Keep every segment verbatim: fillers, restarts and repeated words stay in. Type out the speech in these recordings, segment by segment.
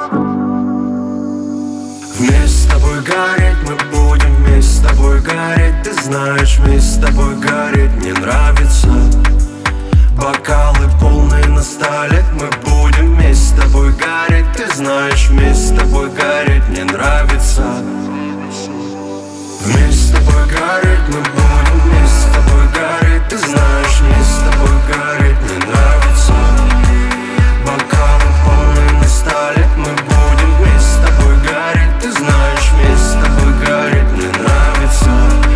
Вместе с тобой гореть мы будем, вместе с тобой гореть. Ты знаешь, вместе с тобой гореть мне нравится. Бокалы полные на столе, мы будем вместе с тобой гореть. Ты знаешь, вместе с тобой гореть мне нравится. Вместе с тобой гореть мы будем, вместе с тобой гореть. Ты знаешь, вместе с тобой гореть мне нравится. Бокалы полные на столе, мы будем вместе с тобой гореть. Ты знаешь, вместе с тобой гореть мне нравится.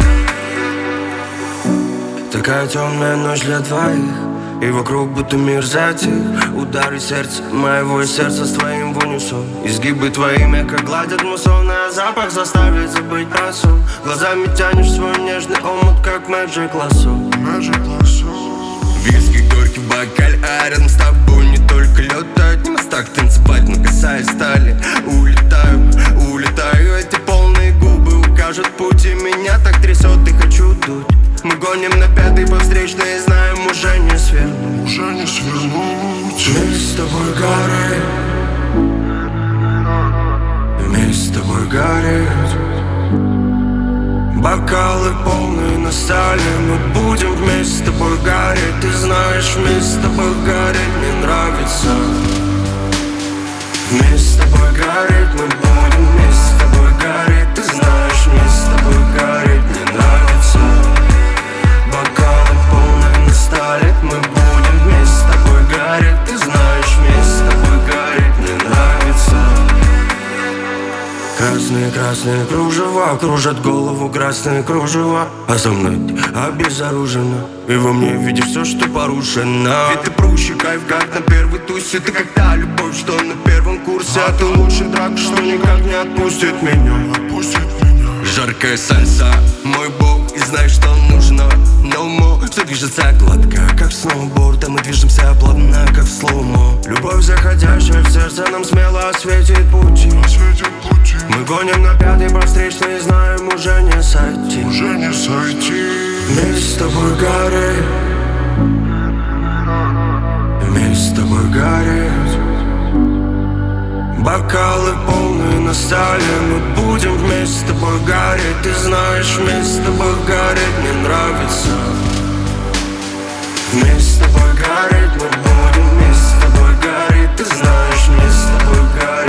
Такая темная ночь для двоих, и вокруг будто мир затих. Удары сердца моего сердца с твоим в унисон. Изгибы твои мягко гладят мусон, а запах заставит забыть про сон. Глазами тянешь свой нежный омут, как Magic Lasso. Виски горький в бокале, а рядом с тобой не только летать. Не мостак танцевать, но касаясь стали. Улетаю, улетаю, эти полные губы укажут путь, и меня так трясет, и хочу дуть. Мы гоним на пятый по встречной и знаем, уже не свернуть. Уже не свернуть. Вместе с тобой гореть, вместе с тобой гореть. Бокалы полные на столе, мы будем вместе с тобой гореть. Ты знаешь, вместе с тобой гореть мне нравится. Вместе с тобой гореть мы будем, вместе с тобой гореть. Ты знаешь, вместе с тобой гореть мне нравится. Бокалы полные на столе, мы будем вместе с тобой гореть. Ты знаешь, вместе с тобой гореть мне нравится. Красные-красные кружева кружат голову, красные кружева. А со мной ты обезоружена, и во мне видишь все, что порушено. Ведь ты прущий кайф, как на первой тусе. Ты как та любовь, что на первом курсе. А ты лучший драк, что никак не отпустит меня. Отпустит меня. Жаркая сальса, мой бог, и знаешь, что нужно. No more. Все движется гладко, как сноуборд, а мы движемся плавно, как в слоумо. Любовь, заходящая в сердце, нам смело осветит пути. Осветит пути. Мы гоним на пятый по встречной, знаем, уже не сойти. Уже не сойти. Вместе с тобой гореть, вместе с тобой гореть. Бокалы полные на столе, мы будем вместе с тобой гореть. Ты знаешь, вместе с тобой гореть мне нравится. Вместе с тобой гореть мы будем, вместе с тобой гореть. Ты знаешь, вместе с тобой гореть.